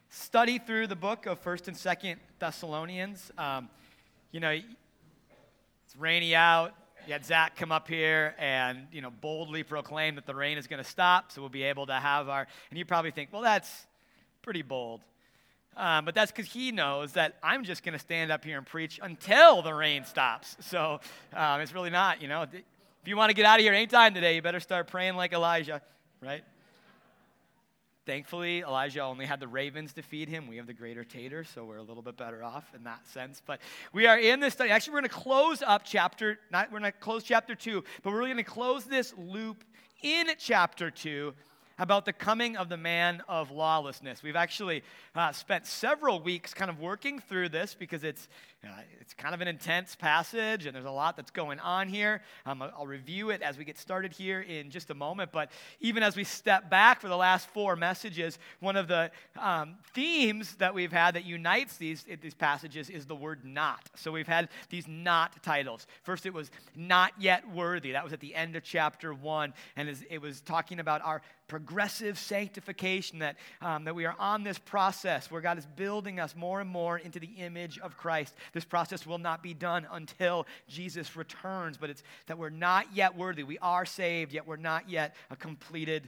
study through the book of 1st and 2nd Thessalonians. It's rainy out. You had Zach come up here and, boldly proclaim that the rain is going to stop, so we'll be able to have and you probably think, well, that's pretty bold. But that's because he knows that I'm just going to stand up here and preach until the rain stops. So it's really not, If you want to get out of here anytime today, you better start praying like Elijah, right? Thankfully, Elijah only had the ravens to feed him. We have the greater tater, so we're a little bit better off in that sense. But we are in this study. Actually, we're going to close up we're going to close chapter 2, but we're really going to close this loop in chapter 2 about the coming of the man of lawlessness. We've actually spent several weeks kind of working through this because it's kind of an intense passage and there's a lot that's going on here. I'll review it as we get started here in just a moment, but even as we step back for the last 4 messages, one of the themes that we've had that unites these passages is the word not. So we've had these not titles. First it was not yet worthy. That was at the end of chapter 1, and it was talking about our progressive sanctification, that we are on this process where God is building us more and more into the image of Christ. This process will not be done until Jesus returns, but it's that we're not yet worthy. We are saved, yet we're not yet a completed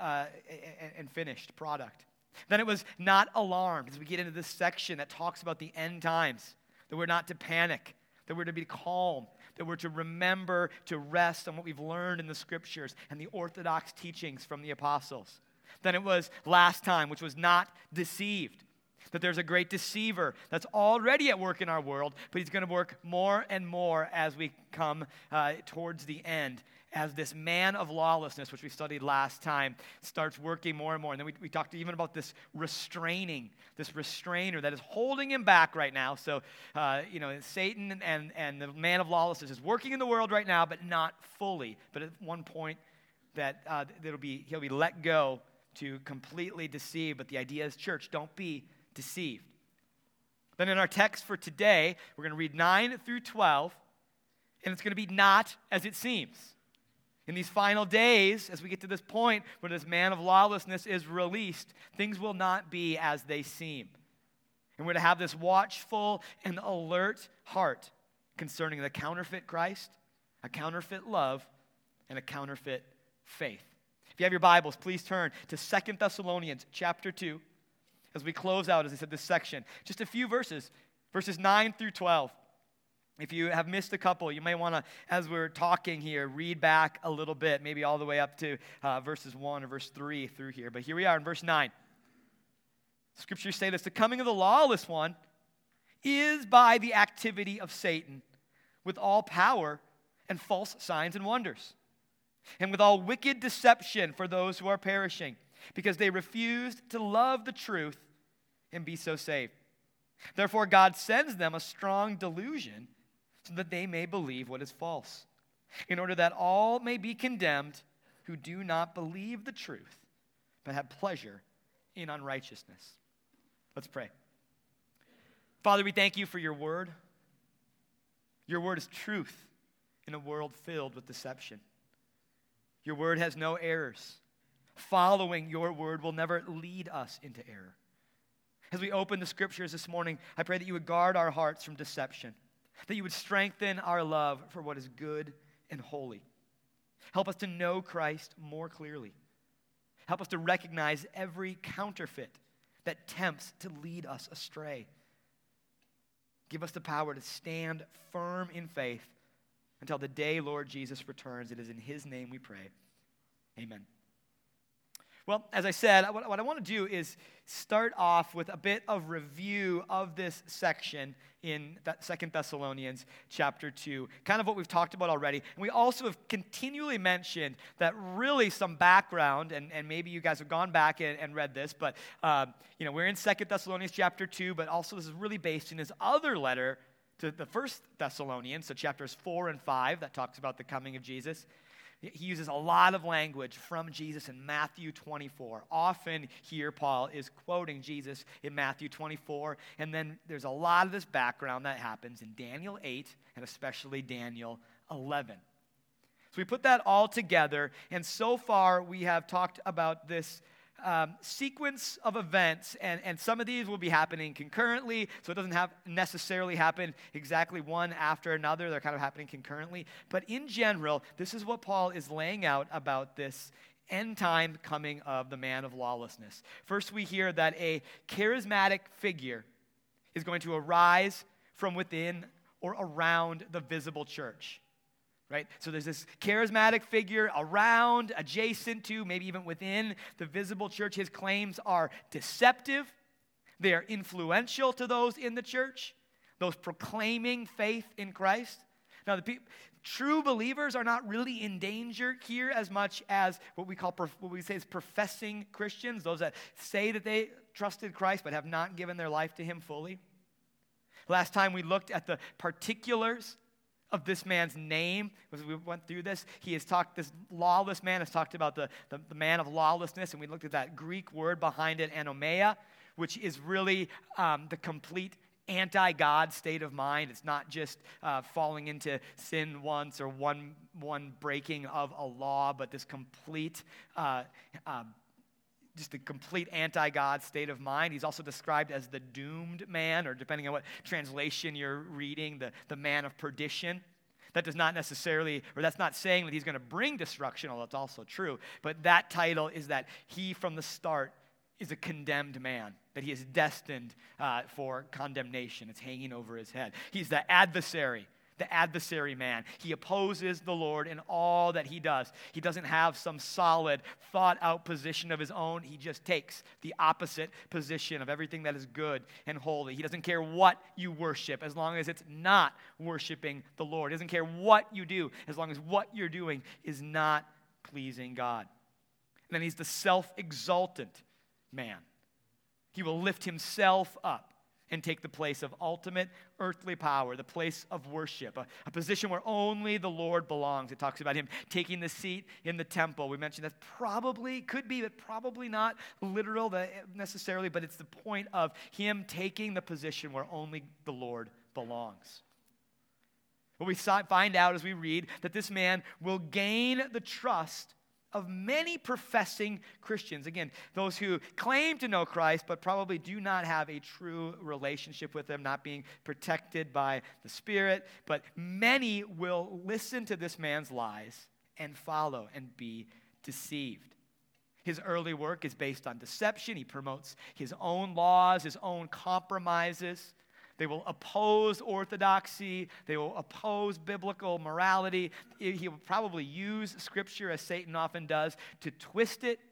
and finished product. Then it was not alarmed, as we get into this section that talks about the end times, that we're not to panic, that we're to be calm, that we're to remember to rest on what we've learned in the Scriptures and the orthodox teachings from the apostles. Then it was last time, which was not deceived, that there's a great deceiver that's already at work in our world, but he's going to work more and more as we come towards the end, as this man of lawlessness, which we studied last time, starts working more and more. And then we talked even about this restrainer that is holding him back right now. So, Satan and the man of lawlessness is working in the world right now, but not fully. But at one point that he'll be let go to completely deceive. But the idea is, church, don't be deceived. Then in our text for today, we're going to read 9 through 12, and it's going to be not as it seems. In these final days, as we get to this point where this man of lawlessness is released, things will not be as they seem. And we're to have this watchful and alert heart concerning the counterfeit Christ, a counterfeit love, and a counterfeit faith. If you have your Bibles, please turn to 2 Thessalonians chapter 2 as we close out, as I said, this section. Just a few verses 9 through 12. If you have missed a couple, you may want to, as we're talking here, read back a little bit, maybe all the way up to verses 1 or verse 3 through here. But here we are in verse 9. Scriptures say this: the coming of the lawless one is by the activity of Satan, with all power and false signs and wonders, and with all wicked deception for those who are perishing, because they refused to love the truth and be so saved. Therefore God sends them a strong delusion, so that they may believe what is false, in order that all may be condemned who do not believe the truth, but have pleasure in unrighteousness. Let's pray. Father, we thank you for your word. Your word is truth in a world filled with deception. Your word has no errors. Following your word will never lead us into error. As we open the Scriptures this morning, I pray that you would guard our hearts from deception, that you would strengthen our love for what is good and holy. Help us to know Christ more clearly. Help us to recognize every counterfeit that tempts to lead us astray. Give us the power to stand firm in faith until the day Lord Jesus returns. It is in his name we pray. Amen. Well, as I said, what I want to do is start off with a bit of review of this section in 2 Thessalonians chapter 2, kind of what we've talked about already. And we also have continually mentioned that really some background, and maybe you guys have gone back and read this, but we're in 2 Thessalonians chapter 2, but also this is really based in his other letter to the 1 Thessalonians, so chapters 4 and 5, that talks about the coming of Jesus. He uses a lot of language from Jesus in Matthew 24. Often here Paul is quoting Jesus in Matthew 24, and then there's a lot of this background that happens in Daniel 8 and especially Daniel 11. So we put that all together, and so far we have talked about this sequence of events, and some of these will be happening concurrently, so it doesn't have necessarily happen exactly one after another. They're kind of happening concurrently. But in general, this is what Paul is laying out about this end time coming of the man of lawlessness. First, we hear that a charismatic figure is going to arise from within or around the visible church. Right? So there's this charismatic figure around, adjacent to, maybe even within the visible church. His claims are deceptive. They are influential to those in the church, those proclaiming faith in Christ. Now, true believers are not really in danger here as much as what we say is professing Christians, those that say that they trusted Christ but have not given their life to him fully. Last time we looked at the particulars of this man's name, as we went through this, this lawless man has talked about the man of lawlessness, and we looked at that Greek word behind it, anomia, which is really the complete anti-God state of mind. It's not just falling into sin once or one breaking of a law, but this complete just a complete anti-God state of mind. He's also described as the doomed man, or depending on what translation you're reading, the man of perdition. That does not necessarily, or that's not saying that he's going to bring destruction, although that's also true, but that title is that he from the start is a condemned man, that he is destined for condemnation. It's hanging over his head. He's the adversary man. He opposes the Lord in all that he does. He doesn't have some solid, thought-out position of his own. He just takes the opposite position of everything that is good and holy. He doesn't care what you worship as long as it's not worshiping the Lord. He doesn't care what you do as long as what you're doing is not pleasing God. And then he's the self-exaltant man. He will lift himself up and take the place of ultimate earthly power, the place of worship, a position where only the Lord belongs. It talks about him taking the seat in the temple. We mentioned that could be, but probably not literal necessarily, but it's the point of him taking the position where only the Lord belongs. What we find out as we read that this man will gain the trust of many professing Christians. Again, those who claim to know Christ, but probably do not have a true relationship with him, not being protected by the Spirit. But many will listen to this man's lies and follow and be deceived. His early work is based on deception. He promotes his own laws, his own compromises. They will oppose orthodoxy. They will oppose biblical morality. He will probably use Scripture, as Satan often does, to twist it,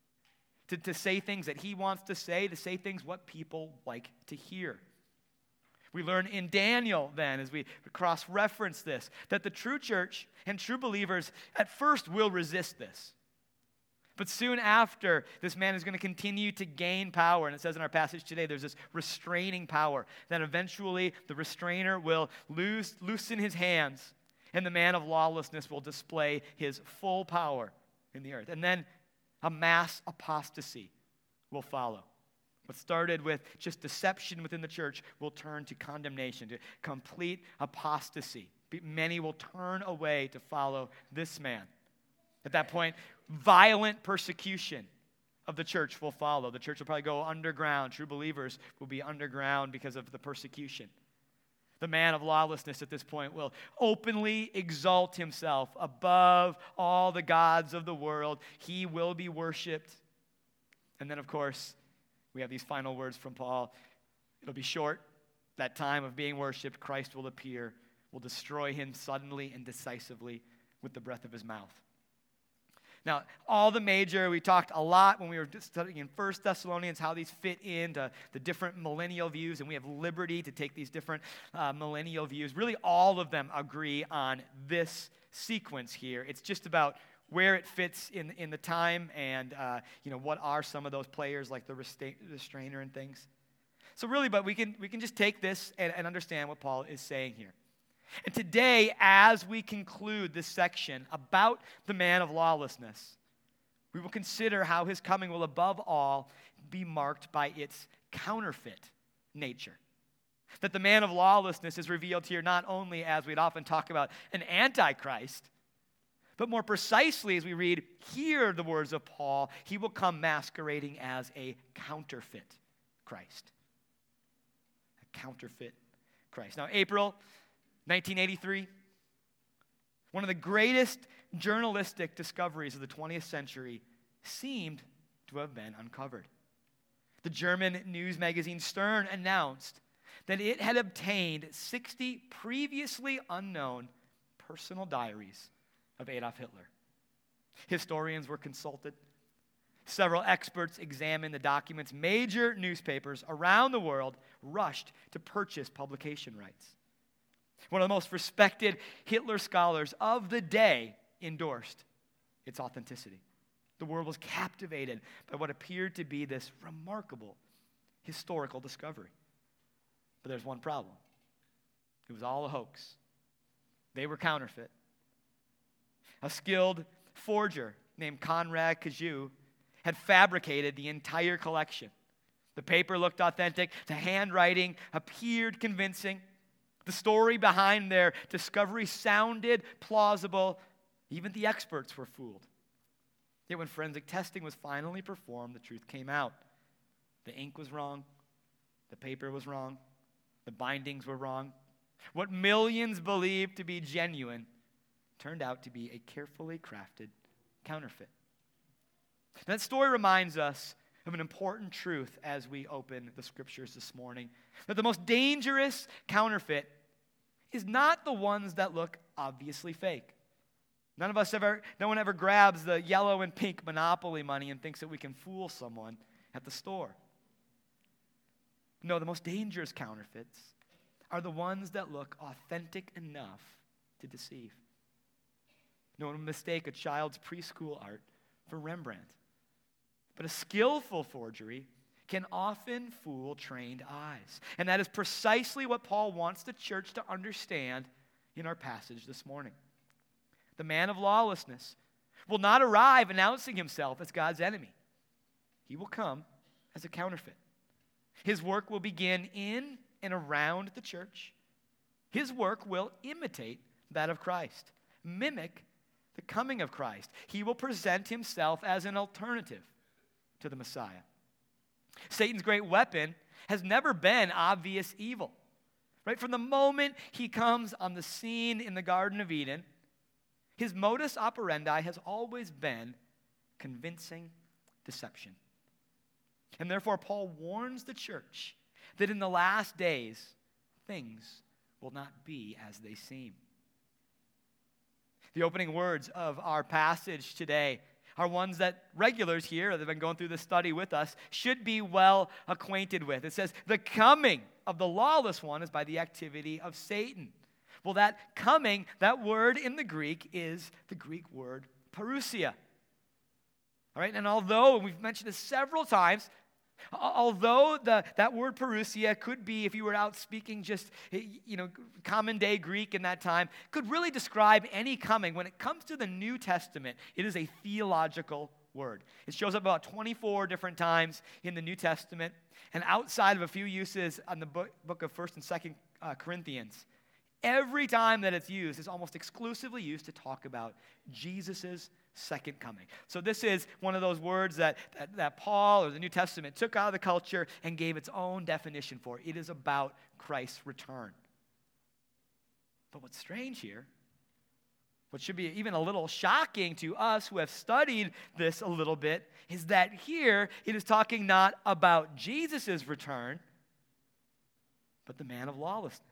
to say things that he wants to say things what people like to hear. We learn in Daniel then, as we cross-reference this, that the true church and true believers at first will resist this. But soon after, this man is going to continue to gain power. And it says in our passage today, there's this restraining power. Then eventually, the restrainer will loosen his hands, and the man of lawlessness will display his full power in the earth. And then a mass apostasy will follow. What started with just deception within the church will turn to condemnation, to complete apostasy. Many will turn away to follow this man. At that point, violent persecution of the church will follow. The church will probably go underground. True believers will be underground because of the persecution. The man of lawlessness at this point will openly exalt himself above all the gods of the world. He will be worshipped. And then, of course, we have these final words from Paul. It'll be short. That time of being worshipped, Christ will appear, will destroy him suddenly and decisively with the breath of his mouth. Now, we talked a lot when we were studying in 1 Thessalonians how these fit into the different millennial views, and we have liberty to take these different millennial views. Really, all of them agree on this sequence here. It's just about where it fits in the time and what are some of those players like the restrainer and things. So really, but we can just take this and understand what Paul is saying here. And today, as we conclude this section about the man of lawlessness, we will consider how his coming will above all be marked by its counterfeit nature. That the man of lawlessness is revealed here not only as we'd often talk about an antichrist, But more precisely, as we read here the words of Paul, he will come masquerading as a counterfeit Christ. A counterfeit Christ. Now, April 1983, one of the greatest journalistic discoveries of the 20th century seemed to have been uncovered. The German news magazine Stern announced that it had obtained 60 previously unknown personal diaries of Adolf Hitler. Historians were consulted. Several experts examined the documents. Major newspapers around the world rushed to purchase publication rights. One of the most respected Hitler scholars of the day endorsed its authenticity. The world was captivated by what appeared to be this remarkable historical discovery. But there's one problem. It was all a hoax. They were counterfeit. A skilled forger named Konrad Kajau had fabricated the entire collection. The paper looked authentic. The handwriting appeared convincing. The story behind their discovery sounded plausible. Even the experts were fooled. Yet when forensic testing was finally performed, the truth came out. The ink was wrong. The paper was wrong. The bindings were wrong. What millions believed to be genuine turned out to be a carefully crafted counterfeit. That story reminds us of an important truth as we open the scriptures this morning. That the most dangerous counterfeit is not the ones that look obviously fake. No one ever grabs the yellow and pink Monopoly money and thinks that we can fool someone at the store. No, the most dangerous counterfeits are the ones that look authentic enough to deceive. No one would mistake a child's preschool art for Rembrandt. But a skillful forgery can often fool trained eyes. And that is precisely what Paul wants the church to understand in our passage this morning. The man of lawlessness will not arrive announcing himself as God's enemy. He will come as a counterfeit. His work will begin in and around the church. His work will imitate that of Christ, mimic the coming of Christ. He will present himself as an alternative to the Messiah. Satan's great weapon has never been obvious evil. Right? From the moment he comes on the scene in the Garden of Eden, his modus operandi has always been convincing deception. And therefore, Paul warns the church that in the last days, things will not be as they seem. The opening words of our passage today are ones that regulars here that have been going through this study with us should be well acquainted with. It says, the coming of the lawless one is by the activity of Satan. Well, that coming, that word in the Greek is the Greek word parousia. All right, and although, and we've mentioned this several times, although that word parousia could be, if you were out speaking just, common day Greek in that time, could really describe any coming. When it comes to the New Testament, it is a theological word. It shows up about 24 different times in the New Testament, and outside of a few uses on the book of 1st and 2nd Corinthians, every time that it's used is almost exclusively used to talk about Jesus' second coming. So this is one of those words that Paul or the New Testament took out of the culture and gave its own definition for. It is about Christ's return. But what's strange here, what should be even a little shocking to us who have studied this a little bit, is that here it is talking not about Jesus' return, but the man of lawlessness.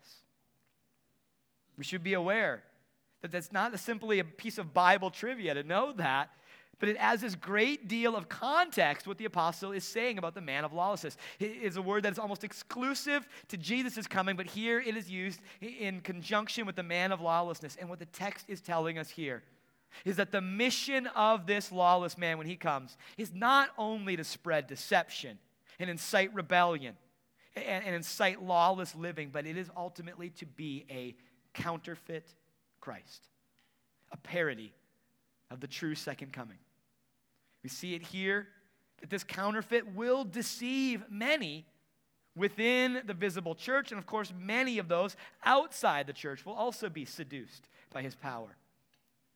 We should be aware that that's not simply a piece of Bible trivia to know that, but it adds this great deal of context what the apostle is saying about the man of lawlessness. It is a word that is almost exclusive to Jesus' coming, but here it is used in conjunction with the man of lawlessness. And what the text is telling us here is that the mission of this lawless man when he comes is not only to spread deception and incite rebellion and incite lawless living, but it is ultimately to be a counterfeit Christ, a parody of the true second coming. We see it here that this counterfeit will deceive many within the visible church, and of course, many of those outside the church will also be seduced by his power.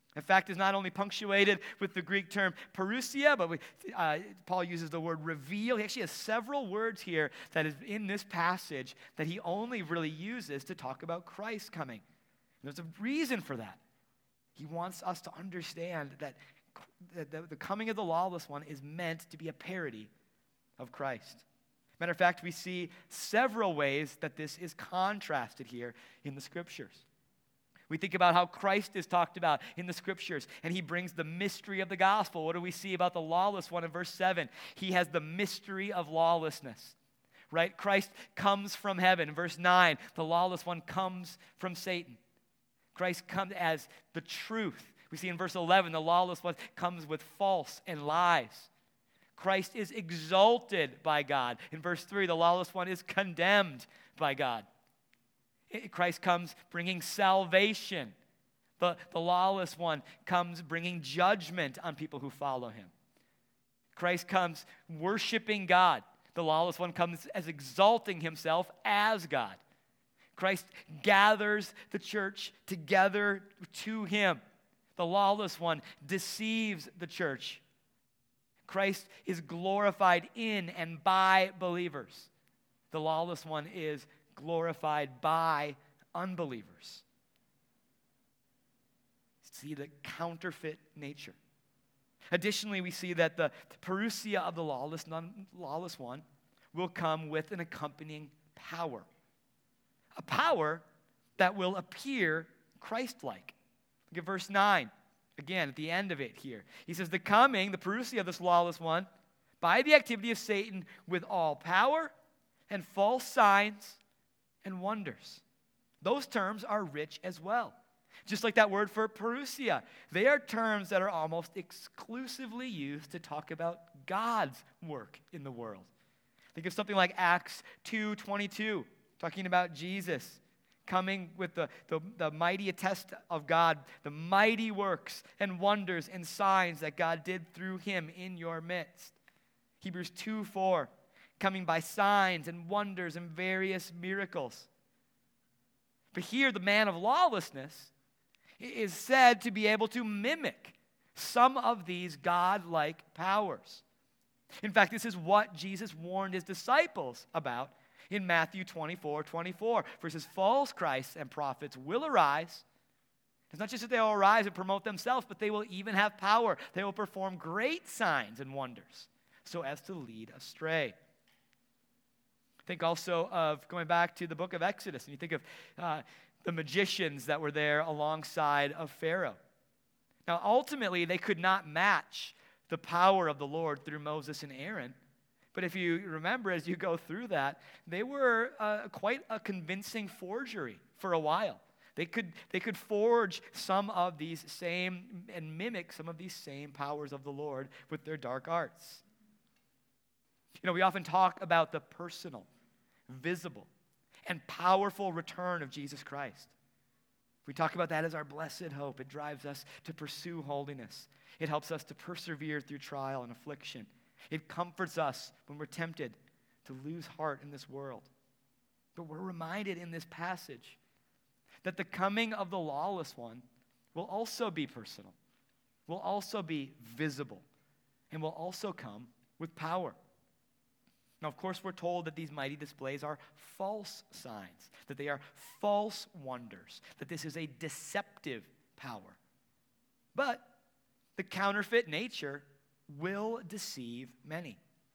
In fact, it's not only punctuated with the Greek term parousia, but Paul uses the word reveal. He actually has several words here that is in this passage that he only really uses to talk about Christ coming. And there's a reason for that. He wants us to understand that the coming of the lawless one is meant to be a parody of Christ. Matter of fact, we see several ways that this is contrasted here in the Scriptures. We think about how Christ is talked about in the Scriptures, and he brings the mystery of the gospel. What do we see about the lawless one in verse 7? He has the mystery of lawlessness, right? Christ comes from heaven. In verse 9, the lawless one comes from Satan. Christ comes as the truth. We see in verse 11, the lawless one comes with false and lies. Christ is exalted by God. In verse 3, the lawless one is condemned by God. Christ comes bringing salvation. The lawless one comes bringing judgment on people who follow him. Christ comes worshiping God. The lawless one comes as exalting himself as God. Christ gathers the church together to him. The lawless one deceives the church. Christ is glorified in and by believers. The lawless one is glorified by unbelievers. See the counterfeit nature. Additionally, we see that the parousia of the lawless one will come with an accompanying power. A power that will appear Christ-like. Look at verse 9. Again, at the end of it here. He says, the parousia of this lawless one, by the activity of Satan with all power and false signs and wonders. Those terms are rich as well. Just like that word for parousia. They are terms that are almost exclusively used to talk about God's work in the world. Think of something like Acts 2:22, talking about Jesus coming with the mighty attest of God, the mighty works and wonders and signs that God did through him in your midst. Hebrews 2:4, coming by signs and wonders and various miracles. But here, the man of lawlessness is said to be able to mimic some of these God-like powers. In fact, this is what Jesus warned his disciples about in Matthew 24:24. For he says, false Christs and prophets will arise. It's not just that they will arise and promote themselves, but they will even have power. They will perform great signs and wonders so as to lead astray. Think also of going back to the book of Exodus, and you think of the magicians that were there alongside of Pharaoh. Now, ultimately, they could not match the power of the Lord through Moses and Aaron. But if you remember, as you go through that, they were quite a convincing forgery for a while. They could forge some of these same and mimic some of these same powers of the Lord with their dark arts. You know, we often talk about the personal, visible, and powerful return of Jesus Christ. We talk about that as our blessed hope. It drives us to pursue holiness. It helps us to persevere through trial and affliction. It comforts us when we're tempted to lose heart in this world. But we're reminded in this passage that the coming of the lawless one will also be personal, will also be visible, and will also come with power. Now, of course, we're told that these mighty displays are false signs, that they are false wonders, that this is a deceptive power. But the counterfeit nature will deceive many.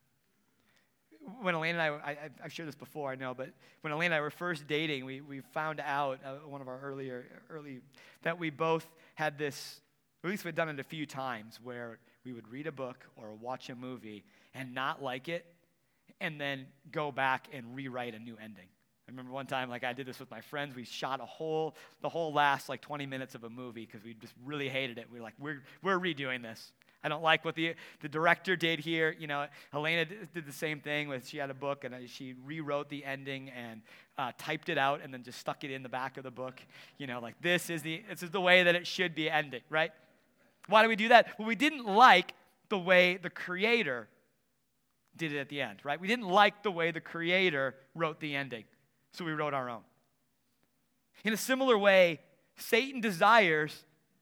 When Elaine and I've shared this before, I know, but when Elaine and I were first dating, we found out, one of our early, that we both had this, at least we'd done it a few times, where we would read a book or watch a movie and not like it, and then go back and rewrite a new ending. I remember one time, I did this with my friends. We shot the whole last 20 minutes of a movie because we just really hated it. We were like, we're redoing this. I don't like what the director did here. You know, Helena did the same thing. She had a book, and she rewrote the ending and typed it out and then just stuck it in the back of the book. You know, this is the way that it should be ending, right? Why do we do that? Well, we didn't like the way the Creator did it at the end, right? We didn't like the way the Creator wrote the ending, so we wrote our own. In a similar way, Satan desires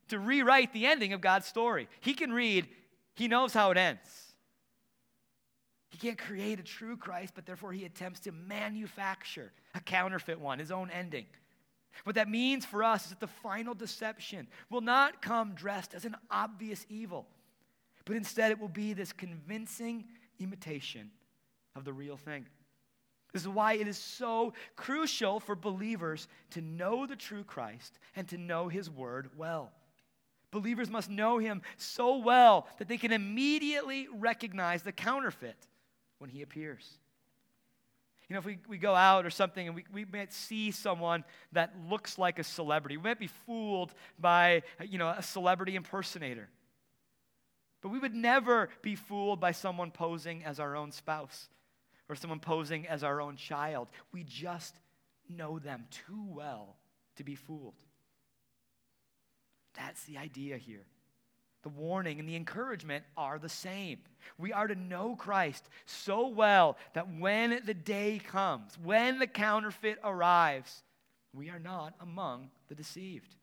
to rewrite the ending of God's story. He can read, he knows how it ends. He can't create a true Christ, but therefore he attempts to manufacture a counterfeit one, his own ending. What that means for us is that the final deception will not come dressed as an obvious evil, but instead it will be this convincing imitation of the real thing. This is why it is so crucial for believers to know the true Christ and to know his word well. Believers must know him so well that they can immediately recognize the counterfeit when he appears. You know, if we go out or something and we might see someone that looks like a celebrity, we might be fooled by, a celebrity impersonator. But we would never be fooled by someone posing as our own spouse or someone posing as our own child. We just know them too well to be fooled. That's the idea here. The warning and the encouragement are the same. We are to know Christ so well that when the day comes, when the counterfeit arrives, we are not among the deceived.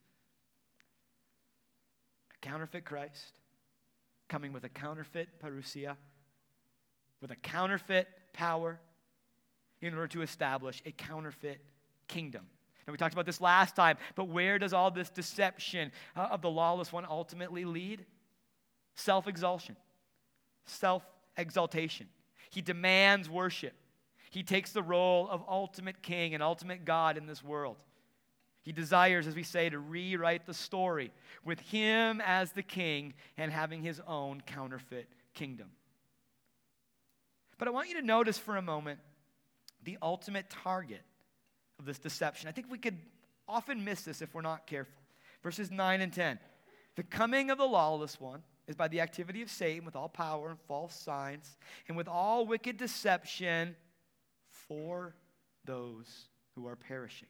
A counterfeit Christ coming with a counterfeit parousia, with a counterfeit power in order to establish a counterfeit kingdom. And we talked about this last time, but where does all this deception of the lawless one ultimately lead? Self-exaltation, self-exaltation. He demands worship. He takes the role of ultimate king and ultimate God in this world. He desires, as we say, to rewrite the story with him as the king and having his own counterfeit kingdom. But I want you to notice for a moment the ultimate target of this deception. I think we could often miss this if we're not careful. Verses 9 and 10. The coming of the lawless one is by the activity of Satan with all power and false signs and with all wicked deception for those who are perishing.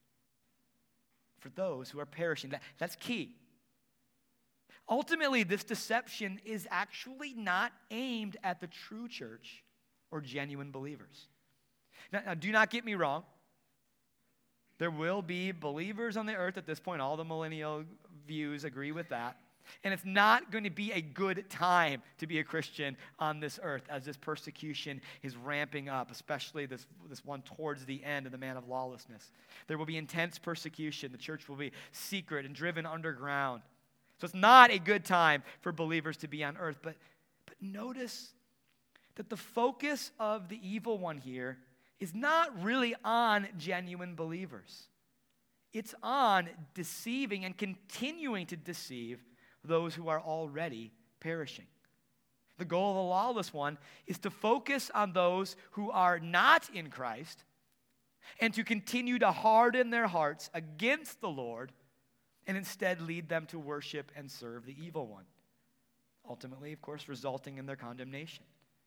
For those who are perishing. That's key. Ultimately, this deception is actually not aimed at the true church or genuine believers. Now, do not get me wrong. There will be believers on the earth at this point. All the millennial views agree with that. And it's not going to be a good time to be a Christian on this earth as this persecution is ramping up, especially this one towards the end of the man of lawlessness. There will be intense persecution. The church will be secret and driven underground. So it's not a good time for believers to be on earth. But notice that the focus of the evil one here is not really on genuine believers. It's on deceiving and continuing to deceive those who are already perishing. The goal of the lawless one is to focus on those who are not in Christ and to continue to harden their hearts against the Lord and instead lead them to worship and serve the evil one. Ultimately, of course, resulting in their condemnation.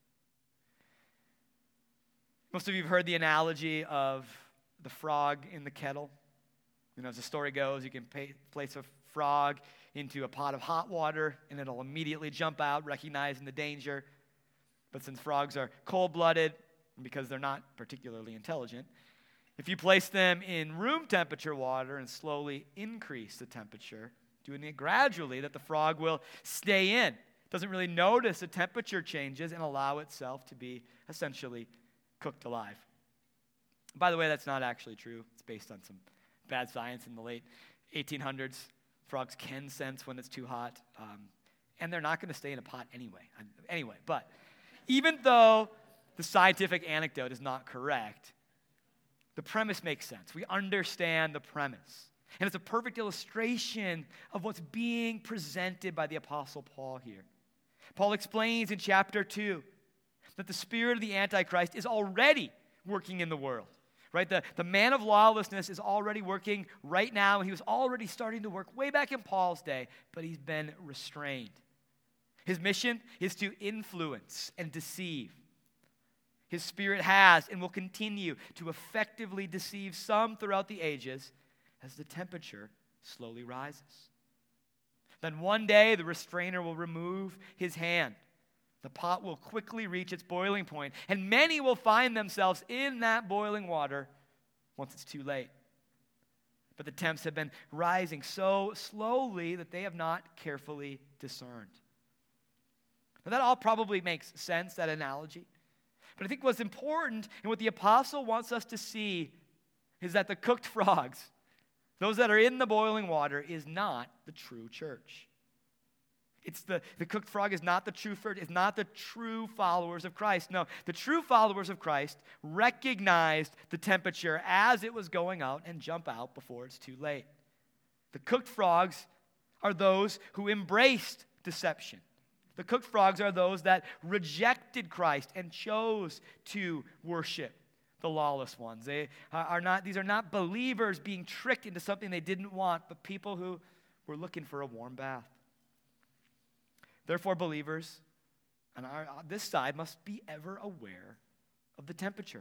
Most of you have heard the analogy of the frog in the kettle. As the story goes, you can place a frog into a pot of hot water, and it'll immediately jump out, recognizing the danger. But since frogs are cold-blooded, and because they're not particularly intelligent, if you place them in room temperature water and slowly increase the temperature, doing it gradually, that the frog will stay in. Doesn't really notice the temperature changes and allow itself to be essentially cooked alive. By the way, that's not actually true. It's based on some bad science in the late 1800s. Frogs can sense when it's too hot, and they're not going to stay in a pot anyway. But even though the scientific anecdote is not correct, the premise makes sense. We understand the premise. And it's a perfect illustration of what's being presented by the Apostle Paul here. Paul explains in chapter 2 that the spirit of the Antichrist is already working in the world. Right? The man of lawlessness is already working right now, and he was already starting to work way back in Paul's day, but he's been restrained. His mission is to influence and deceive. His spirit has and will continue to effectively deceive some throughout the ages as the temperature slowly rises. Then one day the restrainer will remove his hand. The pot will quickly reach its boiling point, and many will find themselves in that boiling water once it's too late. but the temps have been rising so slowly that they have not carefully discerned. Now that all probably makes sense, that analogy. But I think what's important and what the apostle wants us to see is that the cooked frogs, those that are in the boiling water, is not the true church. It's the cooked frog is not the true church. It's not the true followers of Christ. No, the true followers of Christ recognized the temperature as it was going out and jump out before it's too late. The cooked frogs are those who embraced deception. The cooked frogs are those that rejected Christ and chose to worship the lawless ones. These are not believers being tricked into something they didn't want, but people who were looking for a warm bath. Therefore, believers on this side must be ever aware of the temperature.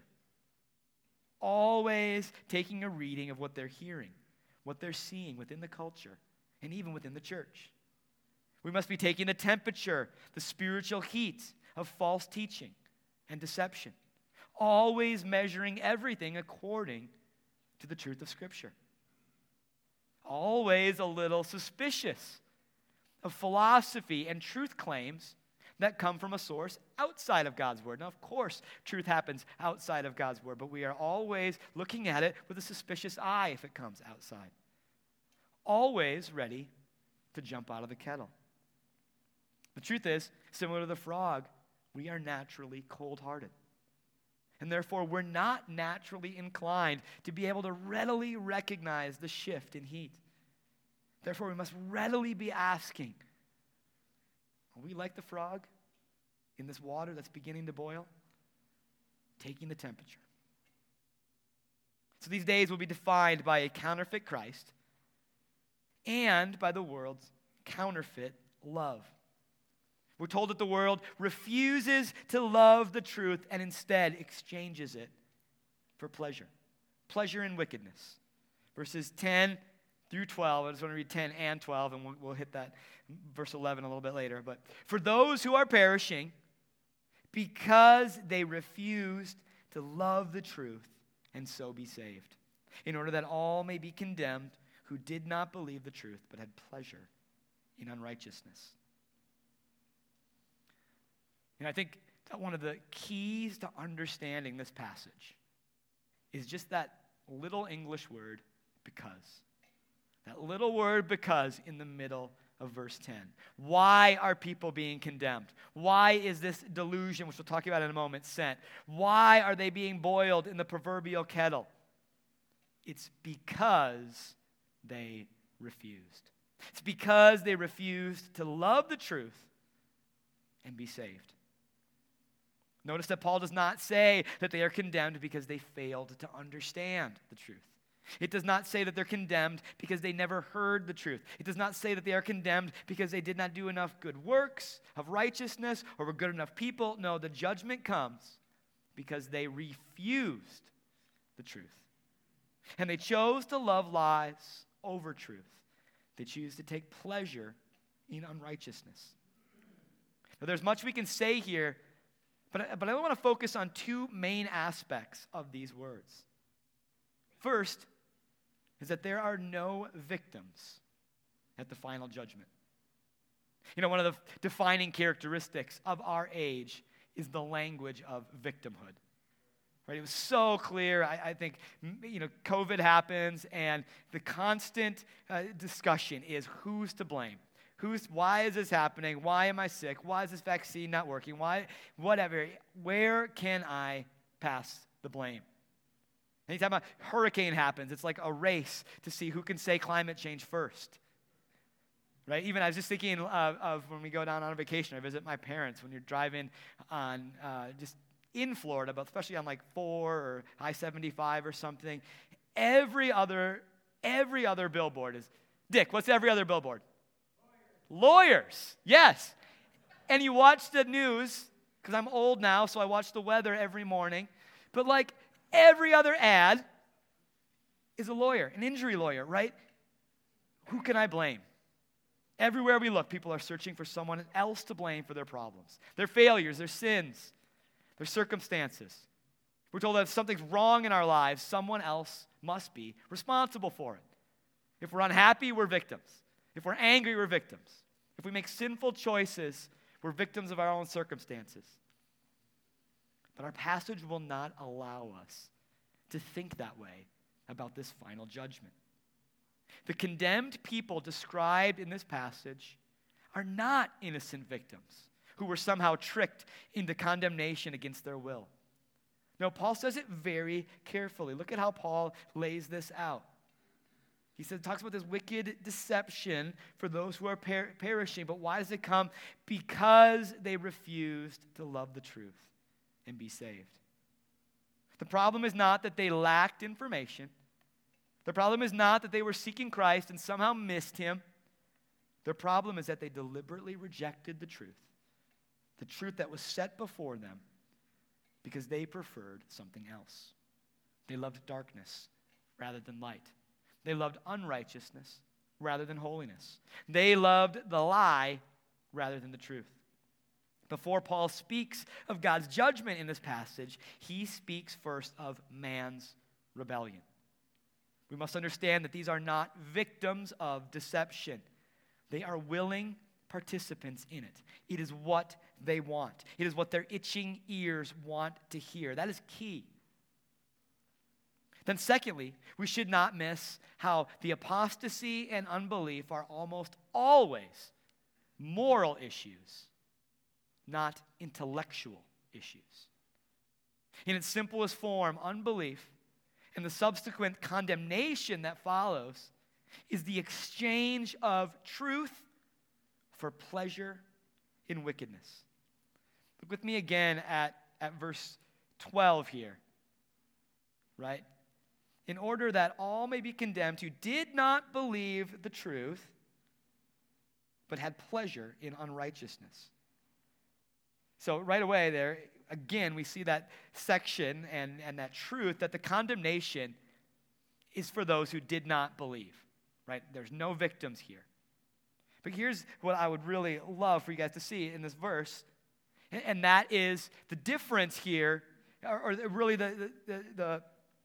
Always taking a reading of what they're hearing, what they're seeing within the culture, and even within the church. We must be taking the temperature, the spiritual heat of false teaching and deception. Always measuring everything according to the truth of Scripture. Always a little suspicious of philosophy and truth claims that come from a source outside of God's Word. Now, of course, truth happens outside of God's Word, but we are always looking at it with a suspicious eye if it comes outside. Always ready to jump out of the kettle. The truth is, similar to the frog, we are naturally cold-hearted. And therefore, we're not naturally inclined to be able to readily recognize the shift in heat. Therefore, we must readily be asking, are we like the frog in this water that's beginning to boil? Taking the temperature. So these days will be defined by a counterfeit Christ and by the world's counterfeit love. We're told that the world refuses to love the truth and instead exchanges it for pleasure. Pleasure in wickedness. Verses 10 through 12. I just want to read 10 and 12, and we'll hit that verse 11 a little bit later. But for those who are perishing, because they refused to love the truth and so be saved, in order that all may be condemned who did not believe the truth but had pleasure in unrighteousness. And I think that one of the keys to understanding this passage is just that little English word, because. That little word, because, in the middle of verse 10. Why are people being condemned? Why is this delusion, which we'll talk about in a moment, sent? Why are they being boiled in the proverbial kettle? It's because they refused. It's because they refused to love the truth and be saved. Notice that Paul does not say that they are condemned because they failed to understand the truth. It does not say that they're condemned because they never heard the truth. It does not say that they are condemned because they did not do enough good works of righteousness or were good enough people. No, the judgment comes because they refused the truth. And they chose to love lies over truth. They choose to take pleasure in unrighteousness. Now, there's much we can say here, but I want to focus on two main aspects of these words. First is that there are no victims at the final judgment. You know, one of the defining characteristics of our age is the language of victimhood. Right? It was so clear. I think, COVID happens, and the constant discussion is who's to blame. Why is this happening? Why am I sick? Why is this vaccine not working? Whatever. Where can I pass the blame? Anytime a hurricane happens, it's like a race to see who can say climate change first. Right? Even I was just thinking of when we go down on a vacation, I visit my parents, when you're driving on just in Florida, but especially on like 4 or I-75 or something, every other billboard is, Dick, what's every other billboard? Lawyers. Yes. And you watch the news, because I'm old now, so I watch the weather every morning, but like every other ad is a lawyer, an injury lawyer, right? Who can I blame? Everywhere we look, people are searching for someone else to blame for their problems, their failures, their sins, their circumstances. We're told that if something's wrong in our lives, someone else must be responsible for it. If we're unhappy, we're victims. If we're angry, we're victims. If we make sinful choices, we're victims of our own circumstances. But our passage will not allow us to think that way about this final judgment. The condemned people described in this passage are not innocent victims who were somehow tricked into condemnation against their will. No, Paul says it very carefully. Look at how Paul lays this out. He talks about this wicked deception for those who are perishing. But why does it come? Because they refused to love the truth and be saved. The problem is not that they lacked information. The problem is not that they were seeking Christ and somehow missed him. The problem is that they deliberately rejected the truth that was set before them, because they preferred something else. They loved darkness rather than light. They loved unrighteousness rather than holiness. They loved the lie rather than the truth. Before Paul speaks of God's judgment in this passage, he speaks first of man's rebellion. We must understand that these are not victims of deception. They are willing participants in it. It is what they want. It is what their itching ears want to hear. That is key. Then secondly, we should not miss how the apostasy and unbelief are almost always moral issues, not intellectual issues. In its simplest form, unbelief and the subsequent condemnation that follows is the exchange of truth for pleasure in wickedness. Look with me again at verse 12 here, right? In order that all may be condemned who did not believe the truth, but had pleasure in unrighteousness. So right away there, again, we see that section and that truth that the condemnation is for those who did not believe, right? There's no victims here. But here's what I would really love for you guys to see in this verse, and that is the difference here, or really the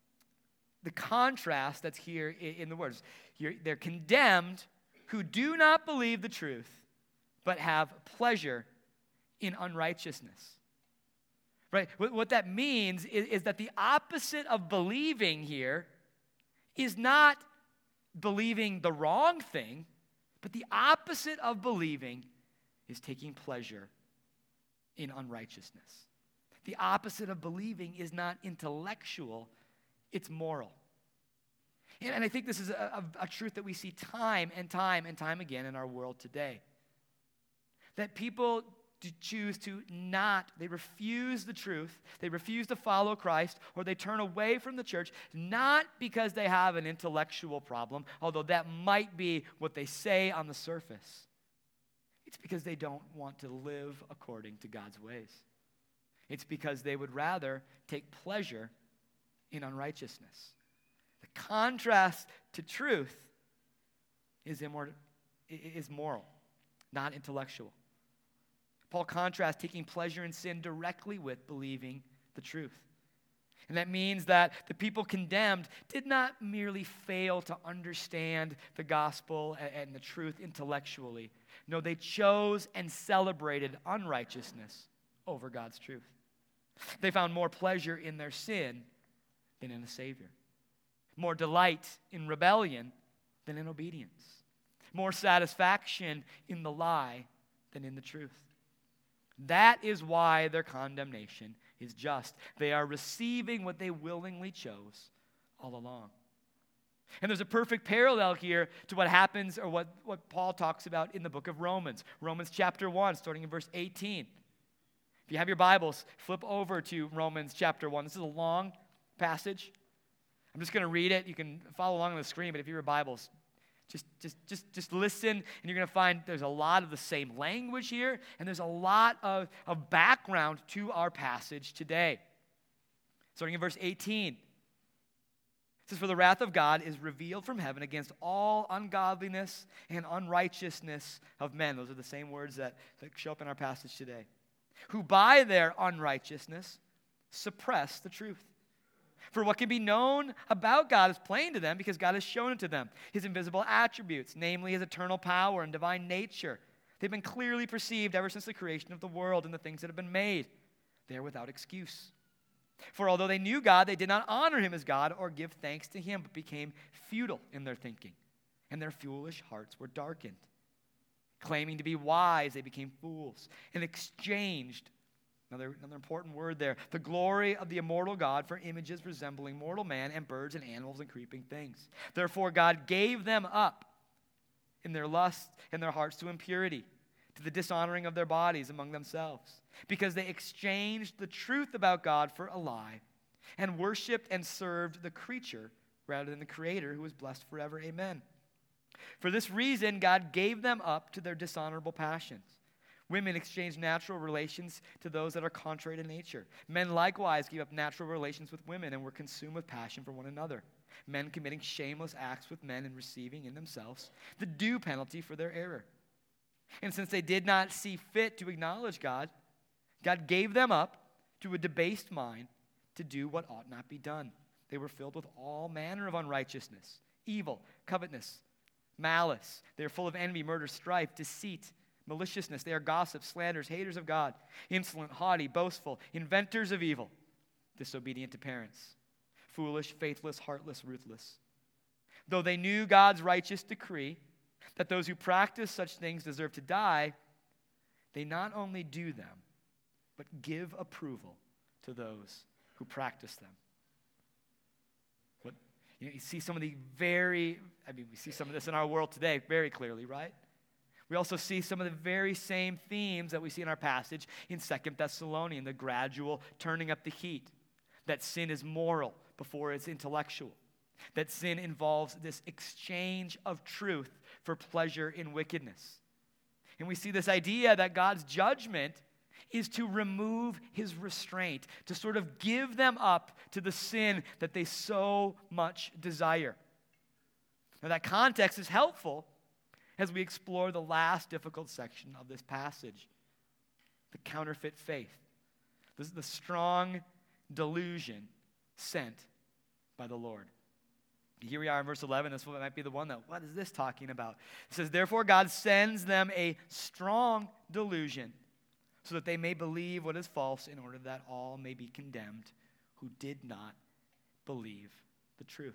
contrast that's here in the words. They're condemned who do not believe the truth, but have pleasure in unrighteousness. Right? What that means is that the opposite of believing here is not believing the wrong thing, but the opposite of believing is taking pleasure in unrighteousness. The opposite of believing is not intellectual, it's moral. And I think this is a truth that we see time and time and time again in our world today. That people choose to they refuse the truth, they refuse to follow Christ, or they turn away from the church, not because they have an intellectual problem, although that might be what they say on the surface. It's because they don't want to live according to God's ways. It's because they would rather take pleasure in unrighteousness. The contrast to truth is moral, not intellectual. Paul contrasts taking pleasure in sin directly with believing the truth. And that means that the people condemned did not merely fail to understand the gospel and the truth intellectually. No, they chose and celebrated unrighteousness over God's truth. They found more pleasure in their sin than in a Savior. More delight in rebellion than in obedience. More satisfaction in the lie than in the truth. That is why their condemnation is just. They are receiving what they willingly chose all along. And there's a perfect parallel here to what happens, or what Paul talks about in the book of Romans. Romans chapter 1, starting in verse 18. If you have your Bibles, flip over to Romans chapter 1. This is a long passage. I'm just going to read it. You can follow along on the screen, but if you have your Bibles, just listen, and you're going to find there's a lot of the same language here, and there's a lot of background to our passage today. Starting in verse 18. It says, "For the wrath of God is revealed from heaven against all ungodliness and unrighteousness of men." Those are the same words that show up in our passage today. "Who by their unrighteousness suppress the truth. For what can be known about God is plain to them because God has shown it to them. His invisible attributes, namely his eternal power and divine nature, they've been clearly perceived ever since the creation of the world and the things that have been made. They are without excuse. For although they knew God, they did not honor him as God or give thanks to him, but became futile in their thinking, and their foolish hearts were darkened. Claiming to be wise, they became fools and exchanged, another important word there, the glory of the immortal God for images resembling mortal man and birds and animals and creeping things. Therefore God gave them up in their lust and their hearts to impurity, to the dishonoring of their bodies among themselves, because they exchanged the truth about God for a lie and worshiped and served the creature rather than the Creator, who is blessed forever. Amen. For this reason, God gave them up to their dishonorable passions. Women exchanged natural relations to those that are contrary to nature. Men likewise gave up natural relations with women and were consumed with passion for one another. Men committing shameless acts with men and receiving in themselves the due penalty for their error. And since they did not see fit to acknowledge God, God gave them up to a debased mind to do what ought not be done. They were filled with all manner of unrighteousness, evil, covetousness, malice. They are full of envy, murder, strife, deceit, maliciousness. They are gossips, slanderers, haters of God, insolent, haughty, boastful, inventors of evil, disobedient to parents, foolish, faithless, heartless, ruthless. Though they knew God's righteous decree that those who practice such things deserve to die, they not only do them, but give approval to those who practice them. You see some of the we see some of this in our world today very clearly, right? We also see some of the very same themes that we see in our passage in 2 Thessalonians, the gradual turning up the heat, that sin is moral before it's intellectual, that sin involves this exchange of truth for pleasure in wickedness. And we see this idea that God's judgment is to remove his restraint, to sort of give them up to the sin that they so much desire. Now, that context is helpful as we explore the last difficult section of this passage, the counterfeit faith. This is the strong delusion sent by the Lord. Here we are in verse 11. This might be the one that, what is this talking about? It says, therefore God sends them a strong delusion, so that they may believe what is false, in order that all may be condemned who did not believe the truth.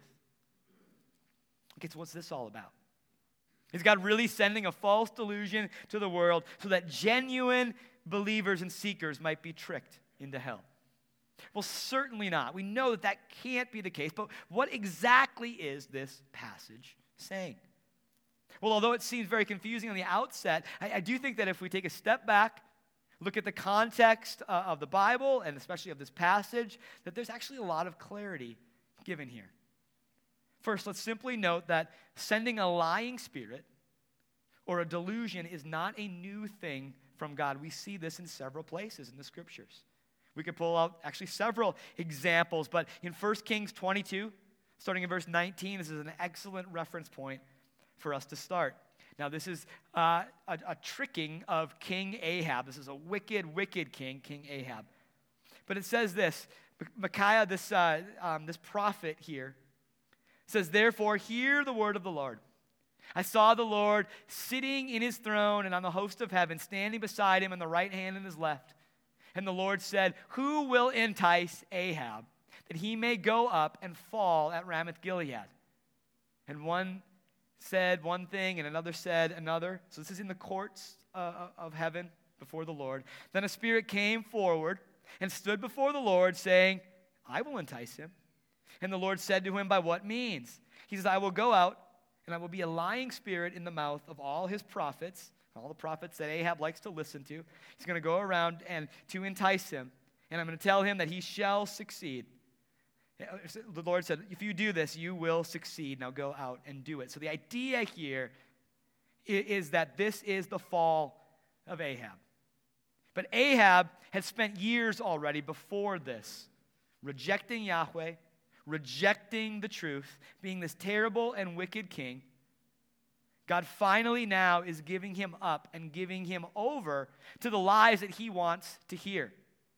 Okay, so what's this all about? Is God really sending a false delusion to the world so that genuine believers and seekers might be tricked into hell? Well, certainly not. We know that that can't be the case, but what exactly is this passage saying? Well, although it seems very confusing on the outset, I do think that if we take a step back, look at the context of the Bible, and especially of this passage, that there's actually a lot of clarity given here. First, let's simply note that sending a lying spirit or a delusion is not a new thing from God. We see this in several places in the Scriptures. We could pull out actually several examples, but in 1 Kings 22, starting in verse 19, this is an excellent reference point for us to start. Now, this is a tricking of King Ahab. This is a wicked, wicked king, King Ahab. But it says this, Micaiah, this prophet here, says, therefore, hear the word of the Lord. I saw the Lord sitting in his throne and on the host of heaven, standing beside him on the right hand and his left. And the Lord said, who will entice Ahab, that he may go up and fall at Ramoth Gilead? And one said one thing and another said another. So this is in the courts of heaven before the Lord. Then a spirit came forward and stood before the Lord, saying, I will entice him. And the Lord said to him, by what means? He says, I will go out, and I will be a lying spirit in the mouth of all his prophets, all the prophets that Ahab likes to listen to. He's going to go around and to entice him, and I'm going to tell him that he shall succeed. The Lord said, if you do this, you will succeed. Now go out and do it. So the idea here is that this is the fall of Ahab. But Ahab had spent years already before this rejecting Yahweh, rejecting the truth, being this terrible and wicked king. God finally now is giving him up and giving him over to the lies that he wants to hear,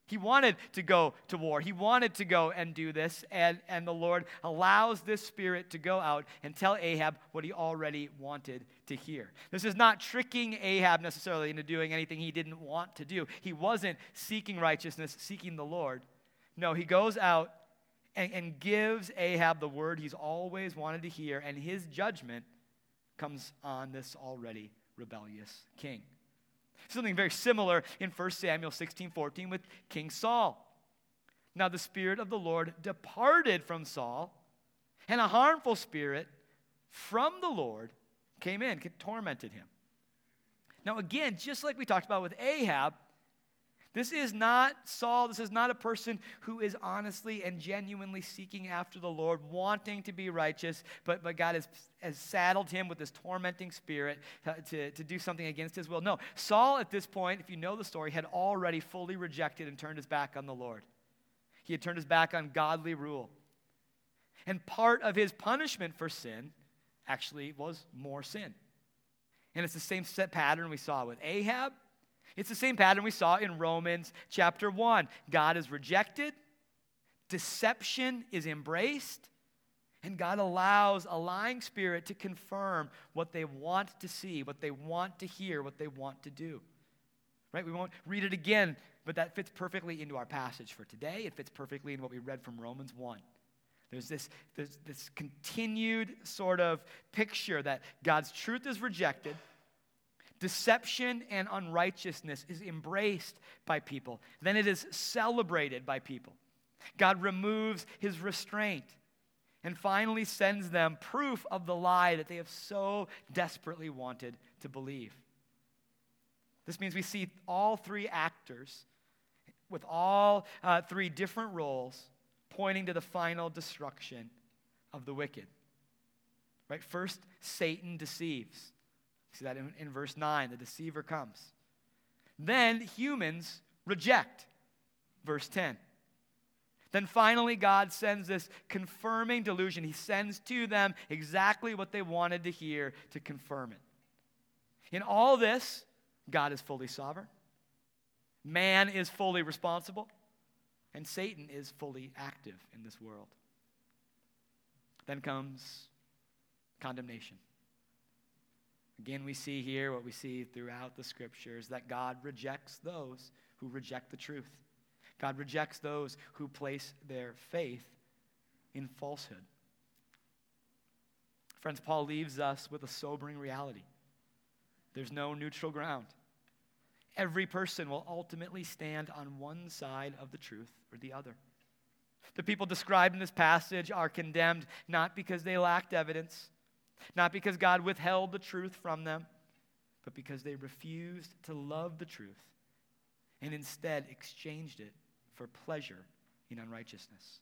He wanted to go to war. He wanted to go and do this, and the Lord allows this spirit to go out and tell Ahab what he already wanted to hear. This is not tricking Ahab necessarily into doing anything he didn't want to do. He wasn't seeking righteousness, seeking the Lord. No, he goes out and gives Ahab the word he's always wanted to hear, and his judgment comes on this already rebellious king. Something very similar in 1 Samuel 16:14 with King Saul. Now the Spirit of the Lord departed from Saul, and a harmful spirit from the Lord came in, tormented him. Now again, just like we talked about with Ahab, this is not Saul. This is not a person who is honestly and genuinely seeking after the Lord, wanting to be righteous, but God has saddled him with this tormenting spirit to do something against his will. No, Saul at this point, if you know the story, had already fully rejected and turned his back on the Lord. He had turned his back on godly rule. And part of his punishment for sin actually was more sin. And it's the same set pattern we saw with Ahab. It's the same pattern we saw in Romans chapter 1. God is rejected, deception is embraced, and God allows a lying spirit to confirm what they want to see, what they want to hear, what they want to do. Right? We won't read it again, but that fits perfectly into our passage for today. It fits perfectly in what we read from Romans 1. There's this continued sort of picture that God's truth is rejected, deception and unrighteousness is embraced by people. Then it is celebrated by people. God removes his restraint and finally sends them proof of the lie that they have so desperately wanted to believe. This means we see all three actors with all three different roles pointing to the final destruction of the wicked. Right? First, Satan deceives. See that in verse 9, the deceiver comes. Then humans reject, verse 10. Then finally God sends this confirming delusion. He sends to them exactly what they wanted to hear to confirm it. In all this, God is fully sovereign. Man is fully responsible. And Satan is fully active in this world. Then comes condemnation. Again, we see here what we see throughout the scriptures, that God rejects those who reject the truth. God rejects those who place their faith in falsehood. Friends, Paul leaves us with a sobering reality. There's no neutral ground. Every person will ultimately stand on one side of the truth or the other. The people described in this passage are condemned not because they lacked evidence, not because God withheld the truth from them, but because they refused to love the truth and instead exchanged it for pleasure in unrighteousness.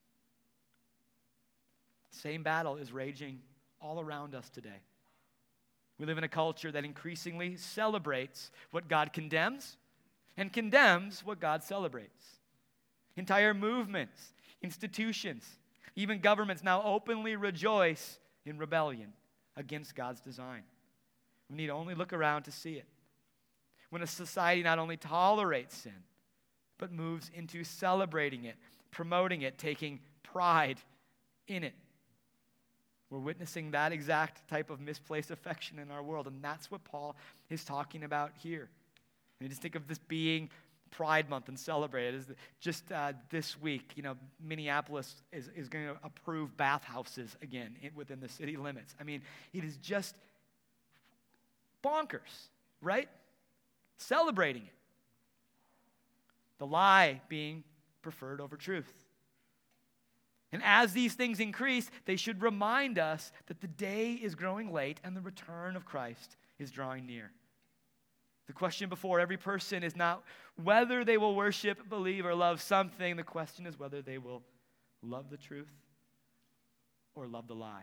Same battle is raging all around us today. We live in a culture that increasingly celebrates what God condemns and condemns what God celebrates. Entire movements, institutions, even governments now openly rejoice in rebellion against God's design. We need only look around to see it. When a society not only tolerates sin, but moves into celebrating it, promoting it, taking pride in it. We're witnessing that exact type of misplaced affection in our world, and that's what Paul is talking about here. And just think of this being Pride Month and celebrate it. Just this week, Minneapolis is going to approve bathhouses again within the city limits. I mean, it is just bonkers, right? Celebrating it. The lie being preferred over truth. And as these things increase, they should remind us that the day is growing late and the return of Christ is drawing near. The question before every person is not whether they will worship, believe, or love something. The question is whether they will love the truth or love the lie.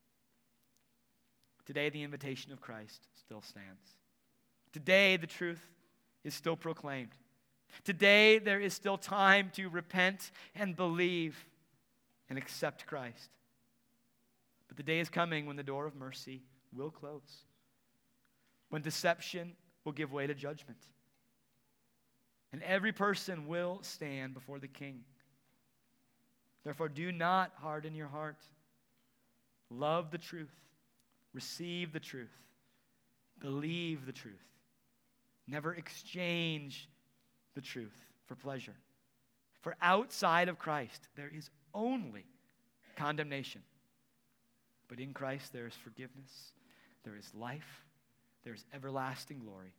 Today, the invitation of Christ still stands. Today, the truth is still proclaimed. Today, there is still time to repent and believe and accept Christ. But the day is coming when the door of mercy will close, when deception will give way to judgment, and every person will stand before the King. Therefore, do not harden your heart. Love the truth. Receive the truth. Believe the truth. Never exchange the truth for pleasure. For outside of Christ, there is only condemnation. But in Christ, there is forgiveness. There is life. There is everlasting glory.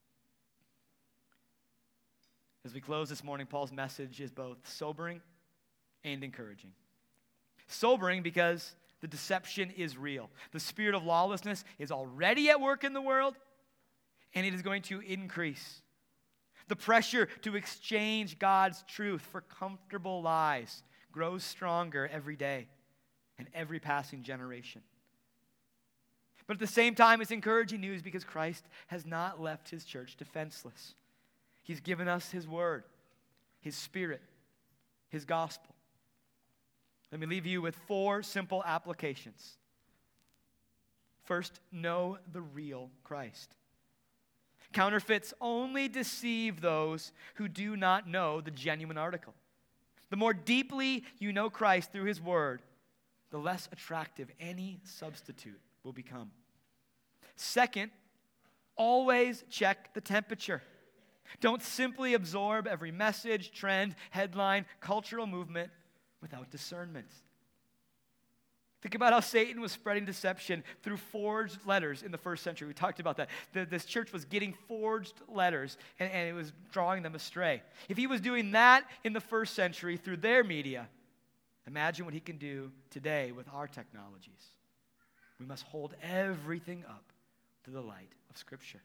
As we close this morning, Paul's message is both sobering and encouraging. Sobering because the deception is real. The spirit of lawlessness is already at work in the world, and it is going to increase. The pressure to exchange God's truth for comfortable lies grows stronger every day and every passing generation. But at the same time, it's encouraging news because Christ has not left his church defenseless. He's given us his word, his spirit, his gospel. Let me leave you with 4 simple applications. First, know the real Christ. Counterfeits only deceive those who do not know the genuine article. The more deeply you know Christ through his word, the less attractive any substitute will become. Second, always check the temperature. Don't simply absorb every message, trend, headline, cultural movement without discernment. Think about how Satan was spreading deception through forged letters in the first century. We talked about that. This church was getting forged letters, and it was drawing them astray. If he was doing that in the first century through their media, imagine what he can do today with our technologies. We must hold everything up to the light of Scripture.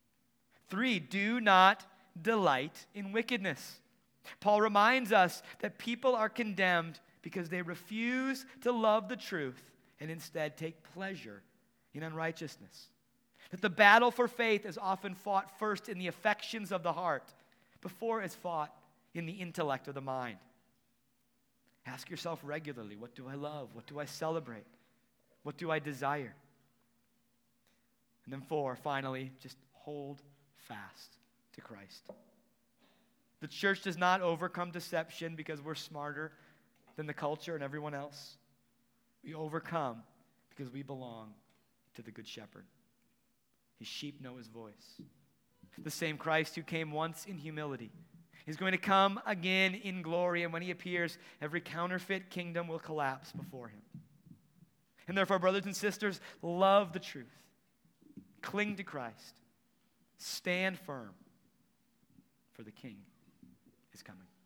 3, do not delight in wickedness. Paul reminds us that people are condemned because they refuse to love the truth and instead take pleasure in unrighteousness. That the battle for faith is often fought first in the affections of the heart before it's fought in the intellect of the mind. Ask yourself regularly, what do I love? What do I celebrate? What do I desire? And then 4, finally, just hold fast to Christ. The church does not overcome deception because we're smarter than the culture and everyone else. We overcome because we belong to the Good Shepherd. His sheep know his voice. The same Christ who came once in humility is going to come again in glory, and when he appears, every counterfeit kingdom will collapse before him. And therefore, brothers and sisters, love the truth. Cling to Christ. Stand firm, for the King is coming.